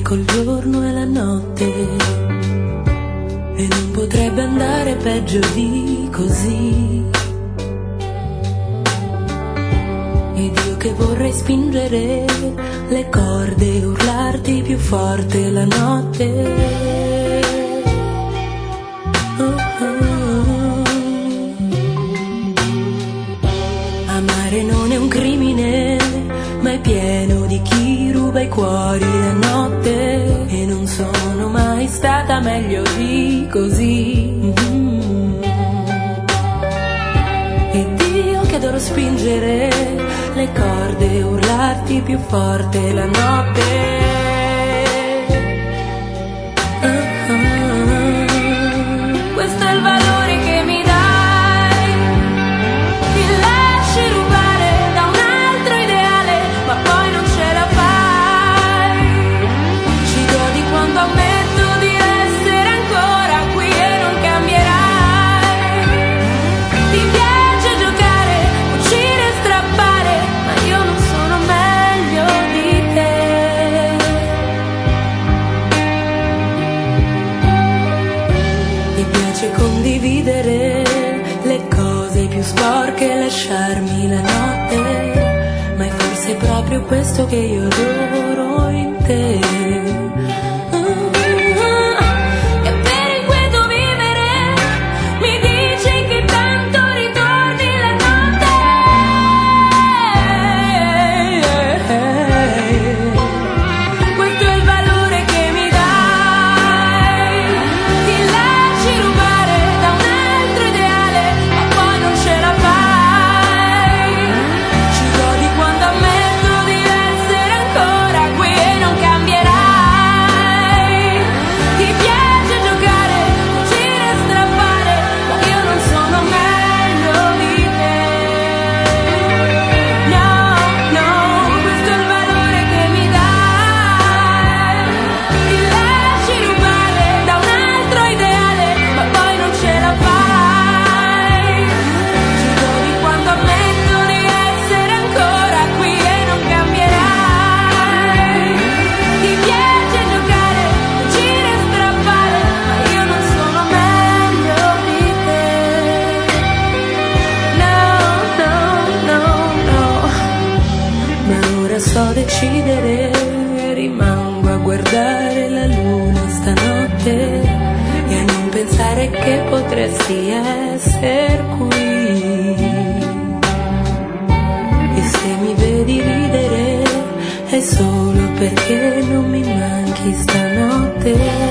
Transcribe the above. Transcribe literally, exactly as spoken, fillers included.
col giorno e la notte, e non potrebbe andare peggio di così. Ed io che vorrei spingere le corde e urlarti più forte la notte. Amare non è un crimine, ma è pieno di chi ruba i cuori la notte, e non sono mai stata meglio di così. Mm-hmm. Ed io che adoro spingere le corde e urlarti più forte la notte. Uh-huh. Questo è il valore che mi dai, ti lasci rubare da un altro ideale, ma poi non ce la fai. Ci godi quando ammetto di essere ancora qui e non cambierai. Ti piace giocare, uscire e strappare, ma io non sono meglio di te. Mi piace condividere le cose più sporche, lasciarmi la notte, ma è forse proprio questo che io adoro in te. Che per inquieto vivere mi dici che tanto ritorni la notte. Questo è il valore che mi dai, ti lasci rubare da un altro ideale, ma poi non ce la fai. Ci godi quando ammetto di essere ancora qui e non cambierai. Ti piace giocare, uscire e strappare, ma io non sono meglio di te. No, no, questo è il valore che mi dai, ti lasci rubare da un altro ideale, ma poi non ce la fai. Ci godi quando ammetto di essere ancora qui e non cambierai. Ti piace giocare, uscire e strappare, ma io non sono meglio di te. No, no, no, no. Ma ora so decidere, rimango a guardare la luna stanotte e a non pensare che potresti essere qui. E se mi vedi ridere è solo perché non mi manchi stanotte.